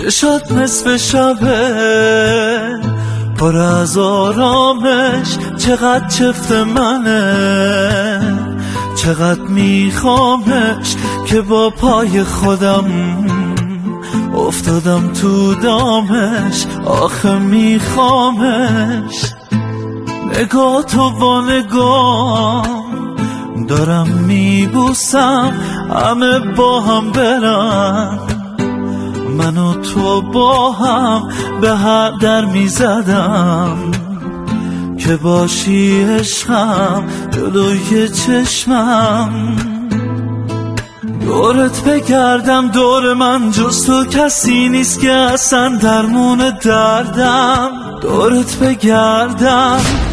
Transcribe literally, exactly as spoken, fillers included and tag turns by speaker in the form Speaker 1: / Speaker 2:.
Speaker 1: چشات نصف شبه پر از آرامش، چقدر چفت منه، چقدر میخوامش که با پای خودم افتادم تو دامش. آخه میخوامش، نگاه تو با نگاه دارم میبوسم، همه با هم برن، من و تو با هم به هر در میزدم که باشی عشقم جلوی چشمم. دورت بگردم، دور من جز تو کسی نیست که اصلا درمون دردم. دورت بگردم